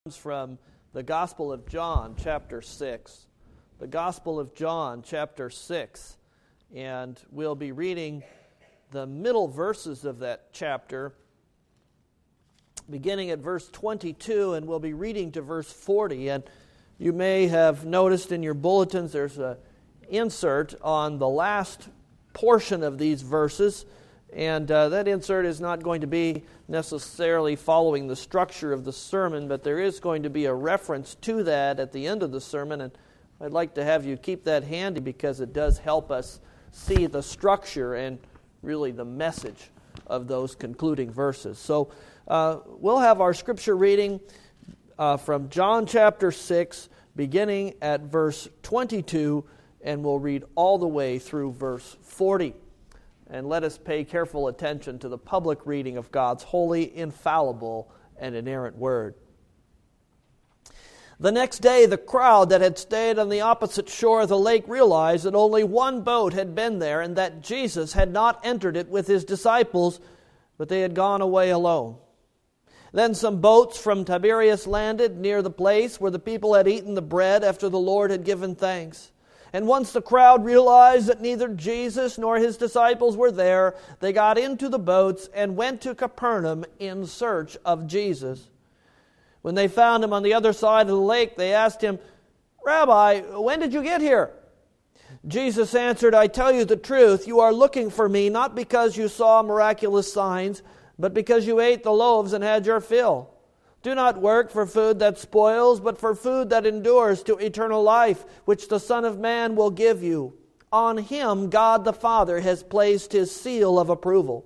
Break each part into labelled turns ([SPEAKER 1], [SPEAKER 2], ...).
[SPEAKER 1] From the Gospel of John, chapter 6. The Gospel of John, chapter 6. And we'll be reading the middle verses of that chapter, beginning at verse 22, and we'll be reading to verse 40. And you may have noticed in your bulletins there's an insert on the last portion of these verses. And that insert is not going to be necessarily following the structure of the sermon, but there is going to be a reference to that at the end of the sermon, and I'd like to have you keep that handy because it does help us see the structure and really the message of those concluding verses. So we'll have our scripture reading from John chapter 6, beginning at verse 22, and we'll read all the way through verse 40. And let us pay careful attention to the public reading of God's holy, infallible, and inerrant word. The next day, the crowd that had stayed on the opposite shore of the lake realized that only one boat had been there and that Jesus had not entered it with his disciples, but they had gone away alone. Then some boats from Tiberias landed near the place where the people had eaten the bread after the Lord had given thanks. And once the crowd realized that neither Jesus nor his disciples were there, they got into the boats and went to Capernaum in search of Jesus. When they found him on the other side of the lake, they asked him, "Rabbi, when did you get here?" Jesus answered, "I tell you the truth, you are looking for me not because you saw miraculous signs, but because you ate the loaves and had your fill. Do not work for food that spoils, but for food that endures to eternal life, which the Son of Man will give you. On him God the Father has placed his seal of approval."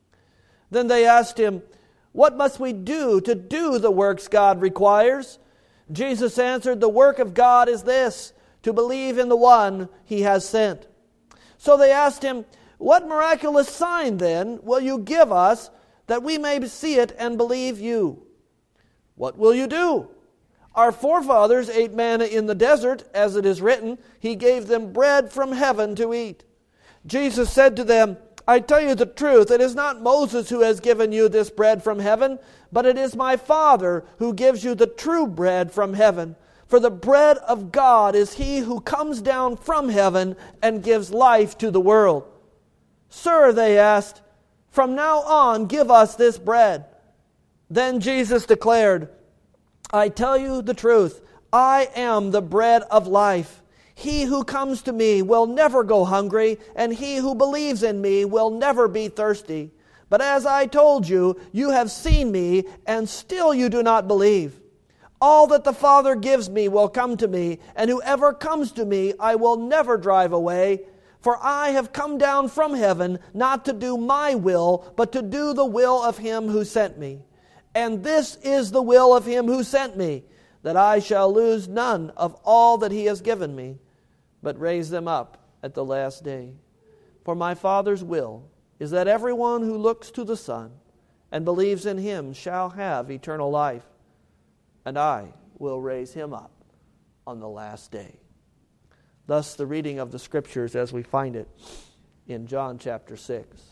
[SPEAKER 1] Then they asked him, "What must we do to do the works God requires?" Jesus answered, "The work of God is this, to believe in the one he has sent." So they asked him, "What miraculous sign then will you give us that we may see it and believe you? What will you do? Our forefathers ate manna in the desert, as it is written, he gave them bread from heaven to eat." Jesus said to them, "I tell you the truth, it is not Moses who has given you this bread from heaven, but it is my Father who gives you the true bread from heaven. For the bread of God is he who comes down from heaven and gives life to the world." "Sir," they asked, "from now on give us this bread." Then Jesus declared, "I tell you the truth, I am the bread of life. He who comes to me will never go hungry, and he who believes in me will never be thirsty. But as I told you, you have seen me, and still you do not believe. All that the Father gives me will come to me, and whoever comes to me I will never drive away. For I have come down from heaven not to do my will, but to do the will of him who sent me. And this is the will of him who sent me, that I shall lose none of all that he has given me, but raise them up at the last day. For my Father's will is that everyone who looks to the Son and believes in him shall have eternal life, and I will raise him up on the last day." Thus the reading of the Scriptures as we find it in John chapter 6.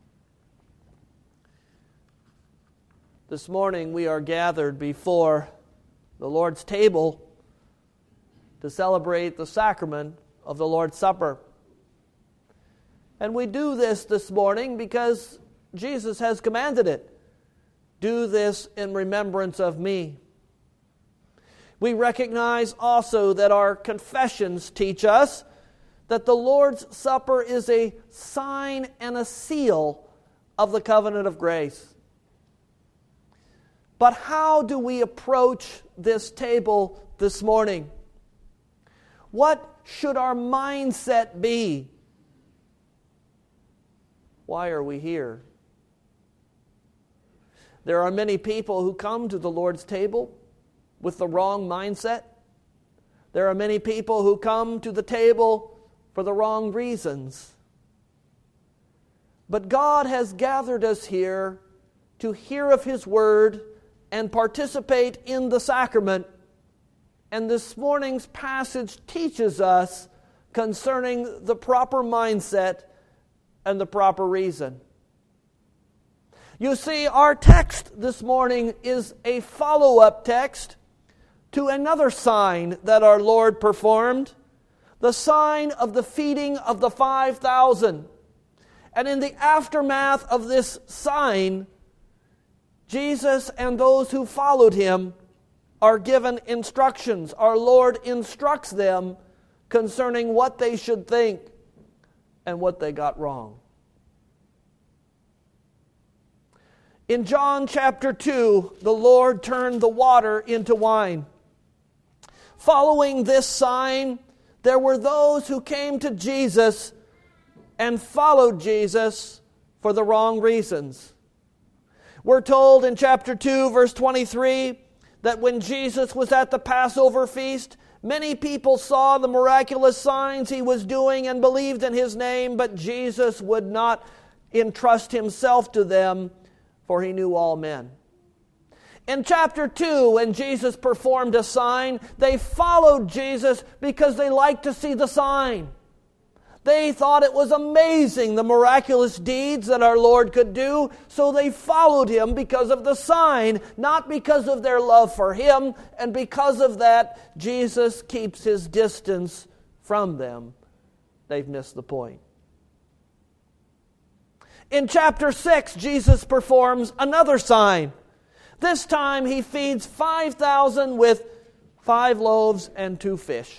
[SPEAKER 1] This morning we are gathered before the Lord's table to celebrate the sacrament of the Lord's Supper. And we do this morning because Jesus has commanded it. "Do this in remembrance of me." We recognize also that our confessions teach us that the Lord's Supper is a sign and a seal of the covenant of grace. But how do we approach this table this morning? What should our mindset be? Why are we here? There are many people who come to the Lord's table with the wrong mindset. There are many people who come to the table for the wrong reasons. But God has gathered us here to hear of his word and participate in the sacrament. And this morning's passage teaches us concerning the proper mindset and the proper reason. You see, our text this morning is a follow-up text to another sign that our Lord performed, the sign of the feeding of the 5,000. And in the aftermath of this sign, Jesus and those who followed him are given instructions. Our Lord instructs them concerning what they should think and what they got wrong. In John chapter 2, the Lord turned the water into wine. Following this sign, there were those who came to Jesus and followed Jesus for the wrong reasons. We're told in chapter 2, verse 23, that when Jesus was at the Passover feast, many people saw the miraculous signs he was doing and believed in his name, but Jesus would not entrust himself to them, for he knew all men. In chapter 2, when Jesus performed a sign, they followed Jesus because they liked to see the sign. They thought it was amazing, the miraculous deeds that our Lord could do, so they followed him because of the sign, not because of their love for him, and because of that, Jesus keeps his distance from them. They've missed the point. In chapter 6, Jesus performs another sign. This time he feeds 5,000 with 5 loaves and 2 fish.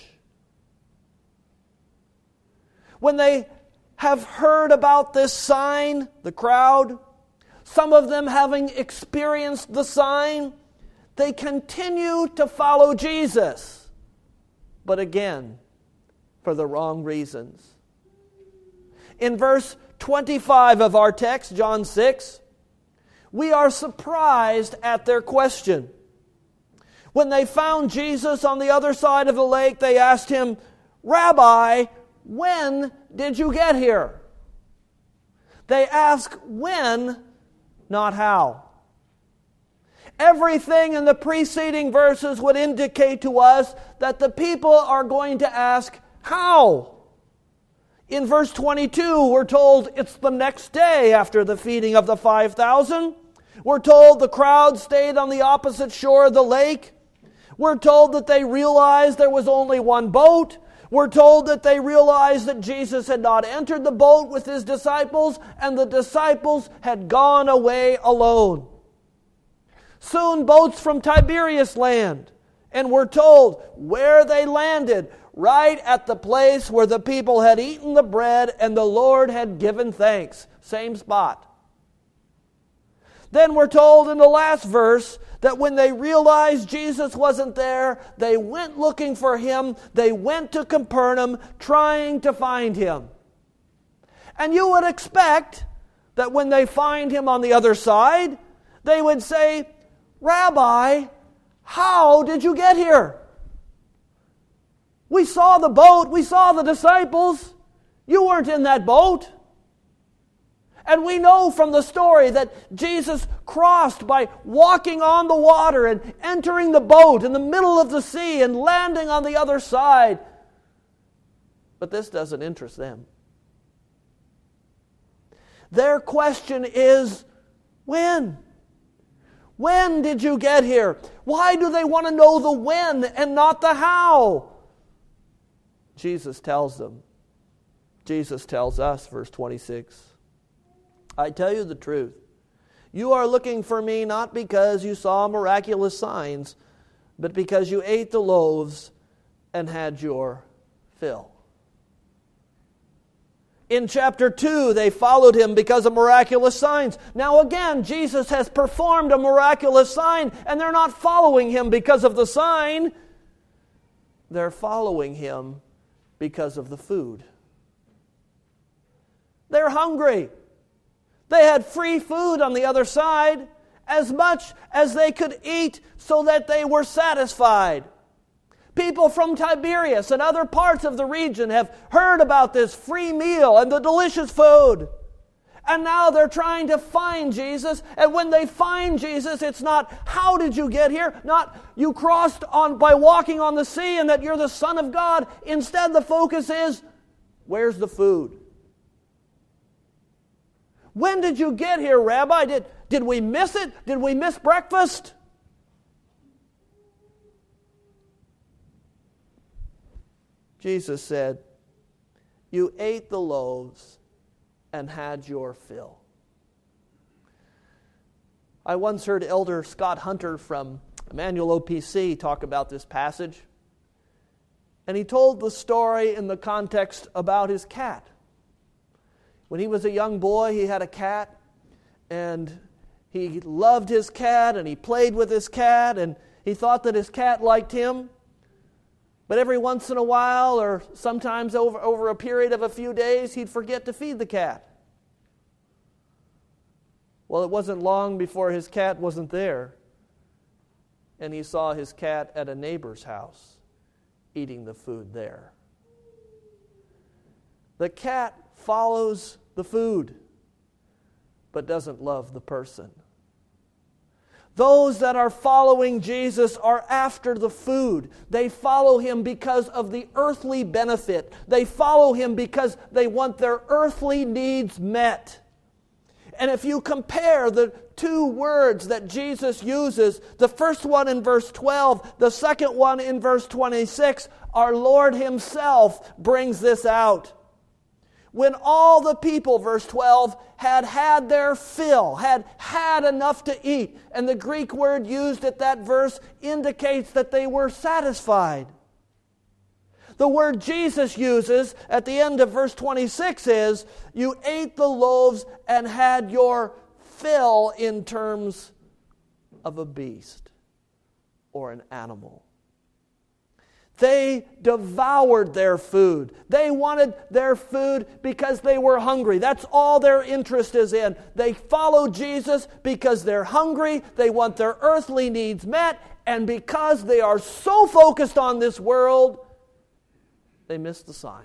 [SPEAKER 1] When they have heard about this sign, the crowd, some of them having experienced the sign, they continue to follow Jesus, but again, for the wrong reasons. In verse 25 of our text, John 6, we are surprised at their question. When they found Jesus on the other side of the lake, they asked him, "Rabbi, when did you get here?" They ask when, not how. Everything in the preceding verses would indicate to us that the people are going to ask how. In verse 22, we're told it's the next day after the feeding of the 5,000. We're told the crowd stayed on the opposite shore of the lake. We're told that they realized there was only one boat. We're told that they realized that Jesus had not entered the boat with his disciples, and the disciples had gone away alone. Soon boats from Tiberias land, and we're told where they landed, right at the place where the people had eaten the bread and the Lord had given thanks. Same spot. Then we're told in the last verse that when they realized Jesus wasn't there, they went looking for him. They went to Capernaum trying to find him. And you would expect that when they find him on the other side, they would say, "Rabbi, how did you get here? We saw the boat, we saw the disciples. You weren't in that boat." And we know from the story that Jesus crossed by walking on the water and entering the boat in the middle of the sea and landing on the other side. But this doesn't interest them. Their question is, when? When did you get here? Why do they want to know the when and not the how? Jesus tells them. Jesus tells us, verse 26. "I tell you the truth. You are looking for me not because you saw miraculous signs, but because you ate the loaves and had your fill." In chapter 2, they followed him because of miraculous signs. Now again, Jesus has performed a miraculous sign, and they're not following him because of the sign. They're following him because of the food. They're hungry. They had free food on the other side, as much as they could eat so that they were satisfied. People from Tiberias and other parts of the region have heard about this free meal and the delicious food. And now they're trying to find Jesus. And when they find Jesus, it's not, "How did you get here?" Not, "You crossed on by walking on the sea and that you're the Son of God." Instead, the focus is, "Where's the food? When did you get here, Rabbi? Did we miss it? Did we miss breakfast?" Jesus said, "You ate the loaves and had your fill." I once heard Elder Scott Hunter from Emmanuel OPC talk about this passage. And he told the story in the context about his cat. When he was a young boy, he had a cat, and he loved his cat, and he played with his cat, and he thought that his cat liked him. But every once in a while, or sometimes over a period of a few days, he'd forget to feed the cat. Well, it wasn't long before his cat wasn't there, and he saw his cat at a neighbor's house eating the food there. The cat follows the food, but doesn't love the person. Those that are following Jesus are after the food. They follow Him because of the earthly benefit. They follow Him because they want their earthly needs met. And if you compare the two words that Jesus uses, the first one in verse 12, the second one in verse 26, our Lord Himself brings this out. When all the people, verse 12, had had their fill, had had enough to eat, and the Greek word used at that verse indicates that they were satisfied. The word Jesus uses at the end of verse 26 is, "You ate the loaves and had your fill," in terms of a beast or an animal. They devoured their food. They wanted their food because they were hungry. That's all their interest is in. They follow Jesus because they're hungry, they want their earthly needs met, and because they are so focused on this world, they miss the sign.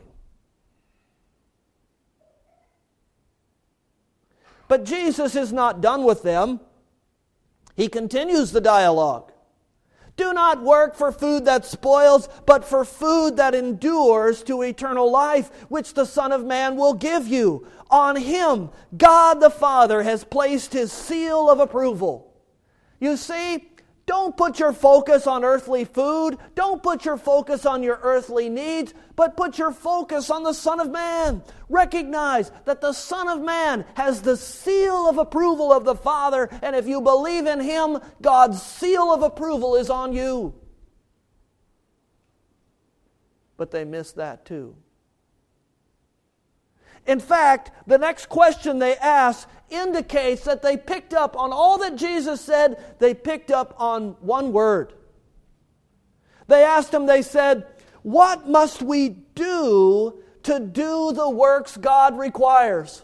[SPEAKER 1] But Jesus is not done with them. He continues the dialogue. "Do not work for food that spoils, but for food that endures to eternal life, which the Son of Man will give you. On Him, God the Father has placed His seal of approval." You see, don't put your focus on earthly food. Don't put your focus on your earthly needs, but put your focus on the Son of Man. Recognize that the Son of Man has the seal of approval of the Father, and if you believe in Him, God's seal of approval is on you. But they miss that too. In fact, the next question they ask indicates that they picked up on all that Jesus said. They picked up on one word. They asked Him, they said, "What must we do to do the works God requires?"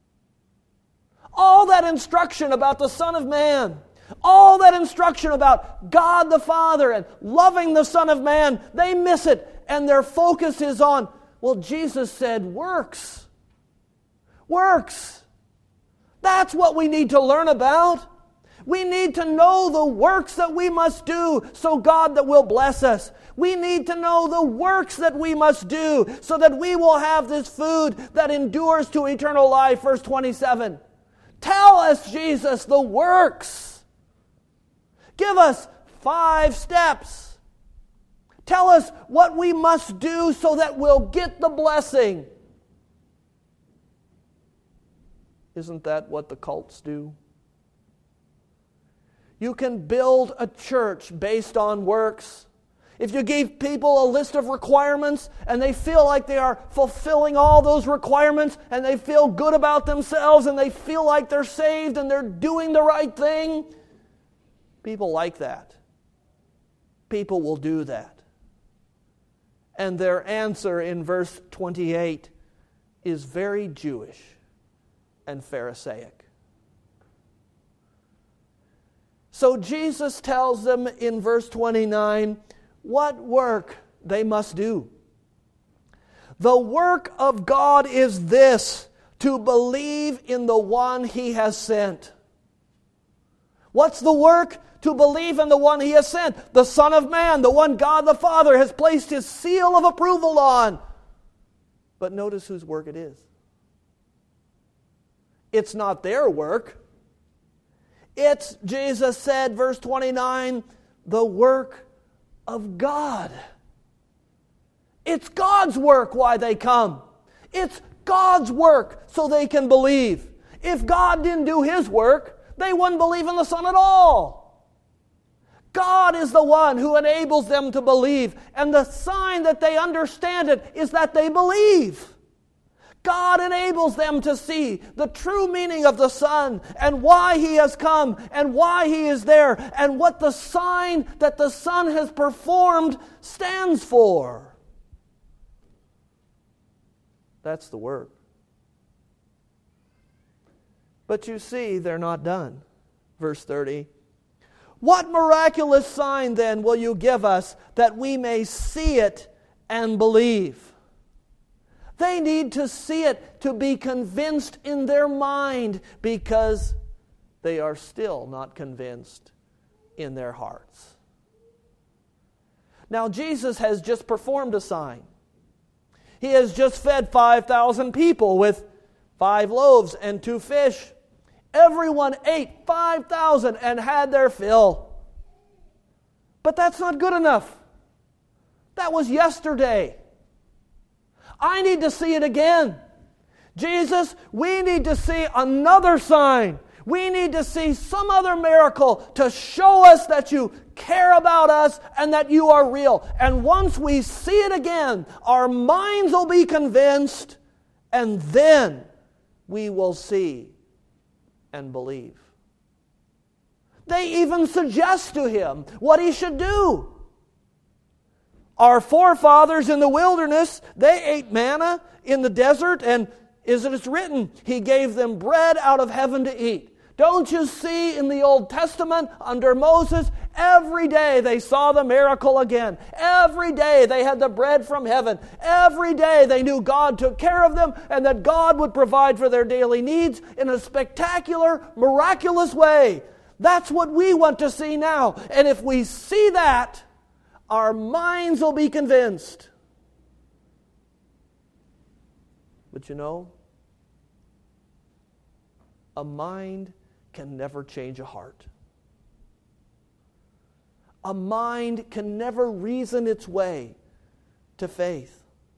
[SPEAKER 1] All that instruction about the Son of Man, all that instruction about God the Father and loving the Son of Man, they miss it, and their focus is on, well, Jesus said works. Works. That's what we need to learn about. We need to know the works that we must do so God that will bless us. We need to know the works that we must do so that we will have this food that endures to eternal life. Verse 27. Tell us, Jesus, the works. Give us 5 steps. Tell us what we must do so that we'll get the blessing. Isn't that what the cults do? You can build a church based on works. If you give people a list of requirements and they feel like they are fulfilling all those requirements and they feel good about themselves and they feel like they're saved and they're doing the right thing, people like that. People will do that. And their answer in verse 28 is very Jewish and Pharisaic. So Jesus tells them in verse 29 what work they must do. The work of God is this, to believe in the one He has sent. What's the work? To believe in the one He has sent, the Son of Man, the one God the Father has placed His seal of approval on. But notice whose work it is. It's not their work. It's, Jesus said, verse 29, the work of God. It's God's work why they come. It's God's work so they can believe. If God didn't do His work, they wouldn't believe in the Son at all. God is the one who enables them to believe. And the sign that they understand it is that they believe. God enables them to see the true meaning of the Son and why He has come and why He is there and what the sign that the Son has performed stands for. That's the work. But you see, they're not done. Verse 30. What miraculous sign then will you give us that we may see it and believe? They need to see it to be convinced in their mind because they are still not convinced in their hearts. Now, Jesus has just performed a sign. He has just fed 5,000 people with 5 loaves and 2 fish. Everyone ate 5,000 and had their fill. But that's not good enough. That was yesterday. I need to see it again. Jesus, we need to see another sign. We need to see some other miracle to show us that you care about us and that you are real. And once we see it again, our minds will be convinced, and then we will see and believe. They even suggest to Him what He should do. Our forefathers in the wilderness, they ate manna in the desert, and as it is written, He gave them bread out of heaven to eat. Don't you see in the Old Testament, under Moses, every day they saw the miracle again. Every day they had the bread from heaven. Every day they knew God took care of them and that God would provide for their daily needs in a spectacular, miraculous way. That's what we want to see now. And if we see that, our minds will be convinced. But you know, a mind can never change a heart. A mind can never reason its way to faith.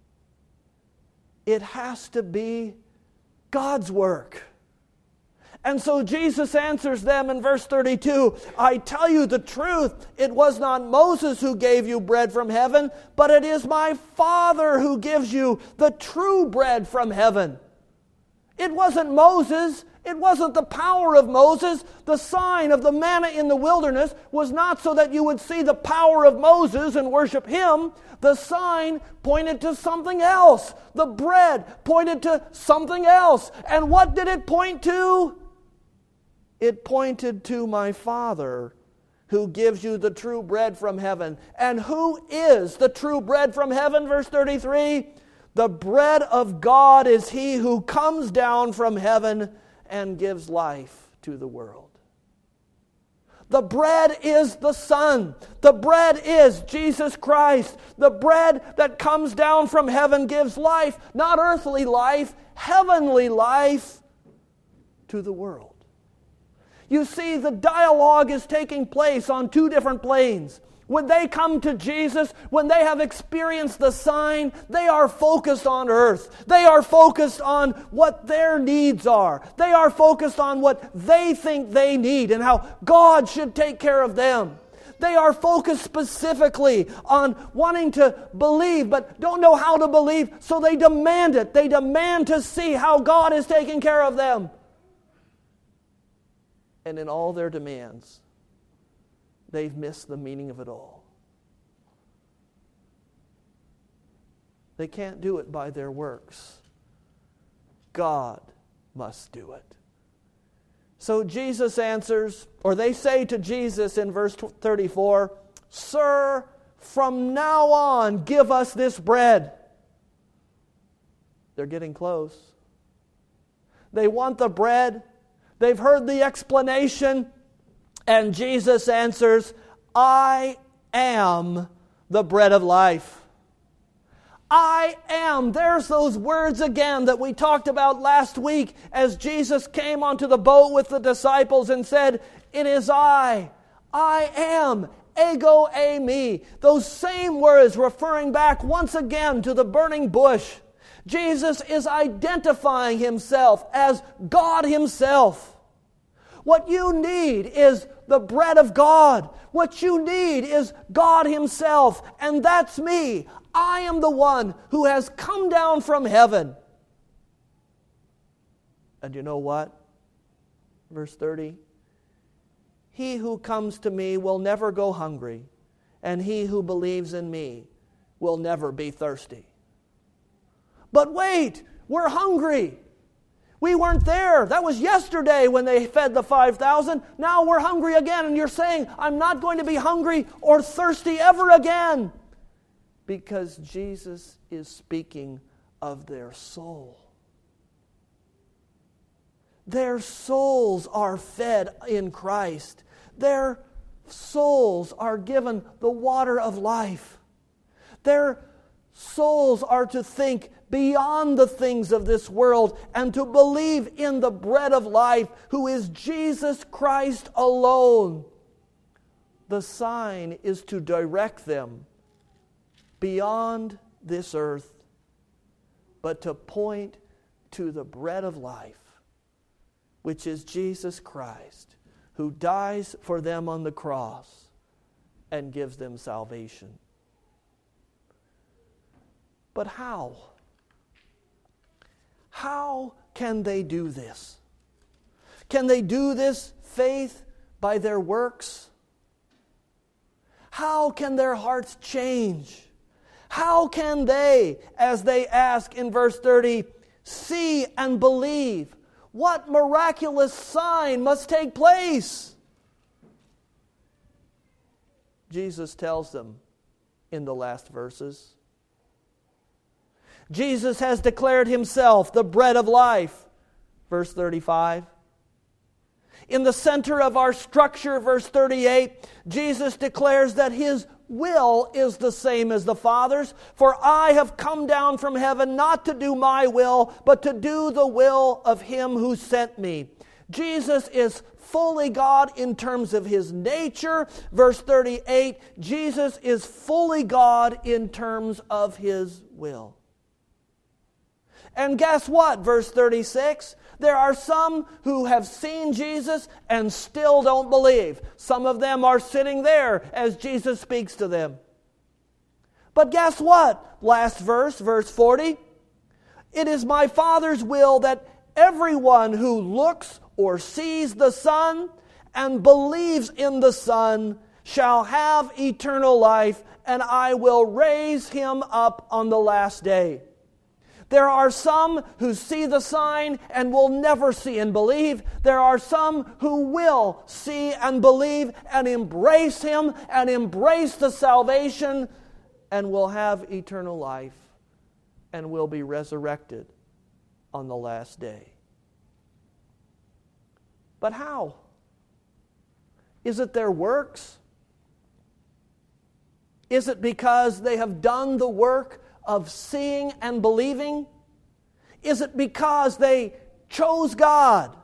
[SPEAKER 1] It has to be God's work. And so Jesus answers them in verse 32, I tell you the truth, it was not Moses who gave you bread from heaven, but it is my Father who gives you the true bread from heaven. It wasn't Moses. It wasn't the power of Moses. The sign of the manna in the wilderness was not so that you would see the power of Moses and worship him. The sign pointed to something else. The bread pointed to something else. And what did it point to? It pointed to my Father who gives you the true bread from heaven. And who is the true bread from heaven? Verse 33, the bread of God is He who comes down from heaven and gives life to the world. The bread is the Son. The bread is Jesus Christ. The bread that comes down from heaven gives life, not earthly life, heavenly life to the world. You see, the dialogue is taking place on 2 different planes. When they come to Jesus, when they have experienced the sign, they are focused on earth. They are focused on what their needs are. They are focused on what they think they need and how God should take care of them. They are focused specifically on wanting to believe but don't know how to believe, so they demand it. They demand to see how God is taking care of them. And in all their demands, they've missed the meaning of it all. They can't do it by their works. God must do it. So Jesus answers, or they say to Jesus in verse 34, Sir, from now on give us this bread. They're getting close. They want the bread. They've heard the explanation. And Jesus answers, I am the bread of life. I am. There's those words again that we talked about last week as Jesus came onto the boat with the disciples and said, it is I am ego eimi. Those same words referring back once again to the burning bush. Jesus is identifying himself as God himself. What you need is the bread of God. What you need is God himself. And that's me. I am the one who has come down from heaven. And you know what? Verse 30. He who comes to me will never go hungry, and he who believes in me will never be thirsty. But wait, we're hungry. We weren't there. That was yesterday when they fed the 5,000. Now we're hungry again, and you're saying, I'm not going to be hungry or thirsty ever again. Because Jesus is speaking of their soul. Their souls are fed in Christ. Their souls are given the water of life. Their souls are to think beyond the things of this world and to believe in the bread of life, who is Jesus Christ alone. The sign is to direct them beyond this earth, but to point to the bread of life, which is Jesus Christ, who dies for them on the cross and gives them salvation. But how? How can they do this? Can they do this faith by their works? How can their hearts change? How can they, as they ask in verse 30, see and believe? What miraculous sign must take place? Jesus tells them in the last verses. Jesus has declared himself the bread of life, verse 35. In the center of our structure, verse 38, Jesus declares that his will is the same as the Father's. For I have come down from heaven not to do my will, but to do the will of him who sent me. Jesus is fully God in terms of his nature. Verse 38, Jesus is fully God in terms of his will. And guess what? Verse 36, there are some who have seen Jesus and still don't believe. Some of them are sitting there as Jesus speaks to them. But guess what? Last verse, verse 40. It is my Father's will that everyone who looks or sees the Son and believes in the Son shall have eternal life, and I will raise him up on the last day. There are some who see the sign and will never see and believe. There are some who will see and believe and embrace him and embrace the salvation and will have eternal life and will be resurrected on the last day. But how? Is it their works? Is it because they have done the work of seeing and believing? Is it because they chose God?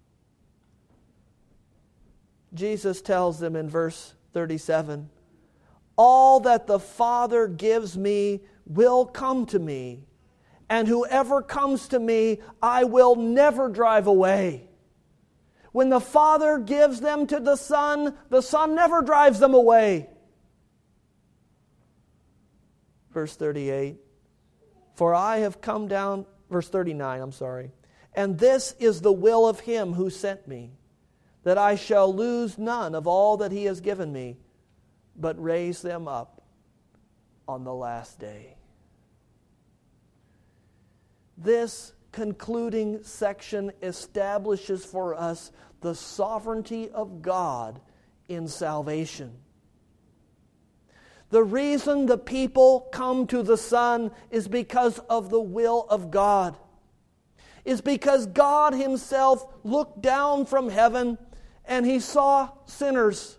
[SPEAKER 1] Jesus tells them in verse 37, all that the Father gives me will come to me, and whoever comes to me I will never drive away. When the Father gives them to the Son never drives them away. Verse 38, for I have come down, verse 39, and this is the will of him who sent me, that I shall lose none of all that he has given me, but raise them up on the last day. This concluding section establishes for us the sovereignty of God in salvation. The reason the people come to the Son is because of the will of God. Is because God himself looked down from heaven and he saw sinners.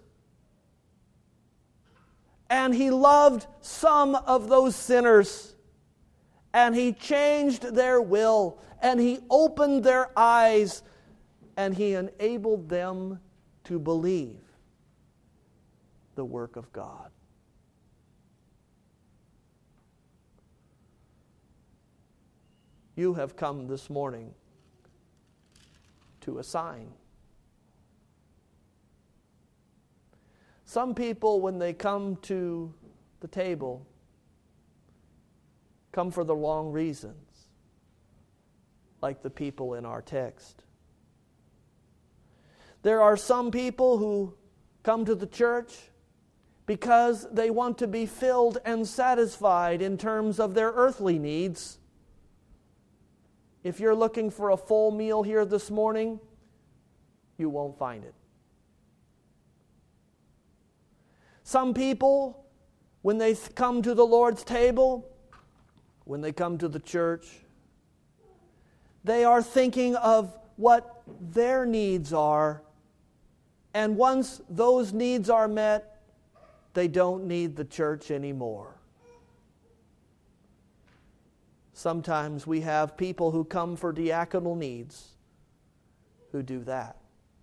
[SPEAKER 1] And he loved some of those sinners. And he changed their will. And he opened their eyes. And he enabled them to believe. the work of God. You have come this morning to a sign. Some people, when they come to the table, come for the wrong reasons, like the people in our text. There are some people who come to the church because they want to be filled and satisfied in terms of their earthly needs. If you're looking for a full meal here this morning, you won't find it. Some people, when they come to the Lord's table, when they come to the church, they are thinking of what their needs are. And once those needs are met, they don't need the church anymore. Sometimes we have people who come for diaconal needs who do that.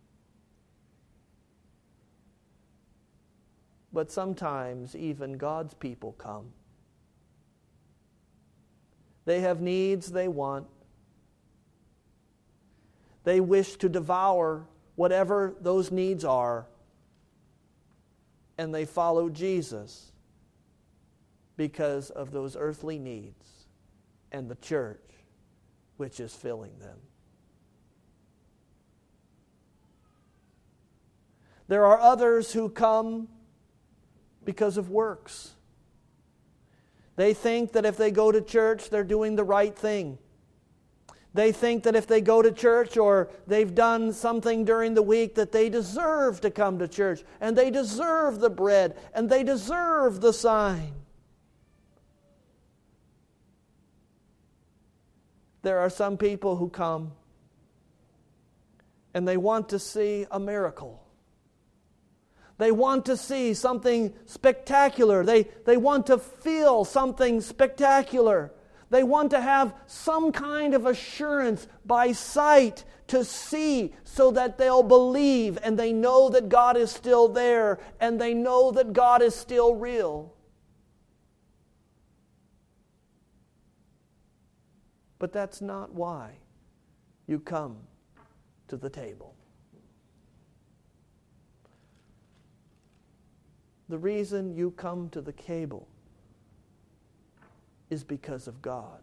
[SPEAKER 1] But sometimes even God's people come. They have needs they want. They wish to devour whatever those needs are, and they follow Jesus because of those earthly needs and the church which is filling them. There are others who come because of works. They think that if they go to church, they're doing the right thing. They think that if they go to church or they've done something during the week that they deserve to come to church, and they deserve the bread, and they deserve the sign. There are some people who come and they want to see a miracle. They want to see something spectacular. They want to feel something spectacular. They want to have some kind of assurance by sight to see so that they'll believe and they know that God is still there and they know that God is still real. But that's not why you come to the table. The reason you come to the table is because of God.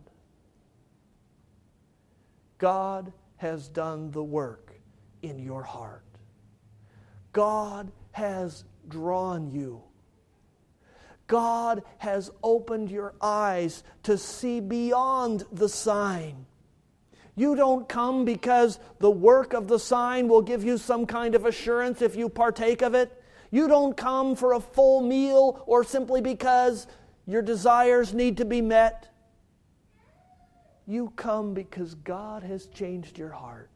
[SPEAKER 1] God has done the work in your heart. God has drawn you. God has opened your eyes to see beyond the sign. You don't come because the work of the sign will give you some kind of assurance if you partake of it. You don't come for a full meal or simply because your desires need to be met. You come because God has changed your heart.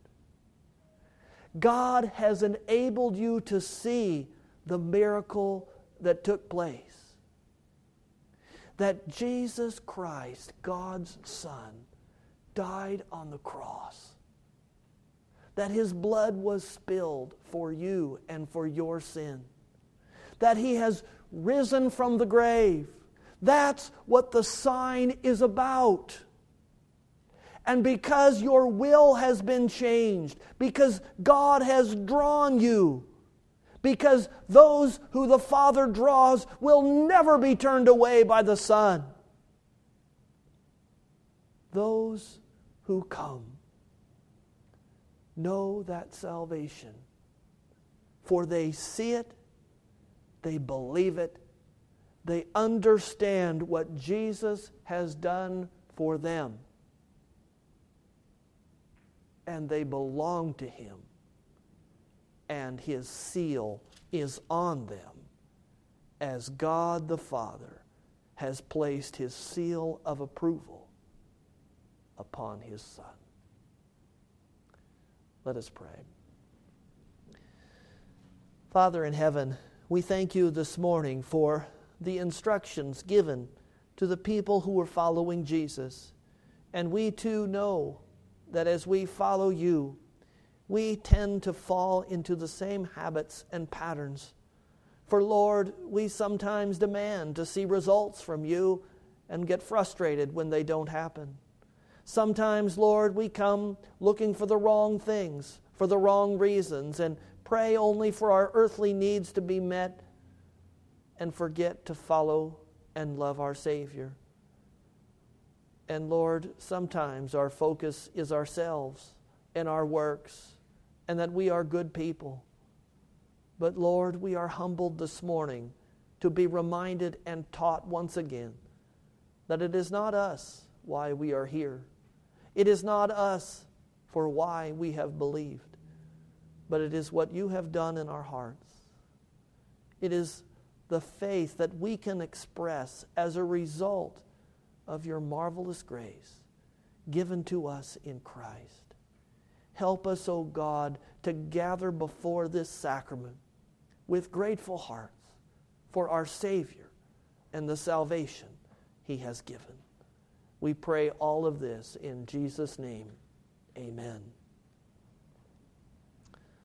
[SPEAKER 1] God has enabled you to see the miracle that took place. That Jesus Christ, God's Son, died on the cross. That His blood was spilled for you and for your sin. That He has risen from the grave. That's what the sign is about. And because your will has been changed, because God has drawn you, because those who the Father draws will never be turned away by the Son. Those who come know that salvation, for they see it, they believe it, they understand what Jesus has done for them, and they belong to Him. And His seal is on them as God the Father has placed His seal of approval upon His Son. Let us pray. Father in heaven, we thank You this morning for the instructions given to the people who were following Jesus. And we too know that as we follow You, we tend to fall into the same habits and patterns For, Lord, we sometimes demand to see results from you and get frustrated when they don't happen. Sometimes, Lord, we come looking for the wrong things, for the wrong reasons, and pray only for our earthly needs to be met and forget to follow and love our Savior. And Lord, sometimes our focus is ourselves and our works, and that we are good people. But Lord, we are humbled this morning to be reminded and taught once again that it is not us why we are here. It is not us for why we have believed, but it is what you have done in our hearts. It is the faith that we can express as a result of your marvelous grace given to us in Christ. Help us, O God, to gather before this sacrament with grateful hearts for our Savior and the salvation He has given. We pray all of this in Jesus' name. Amen.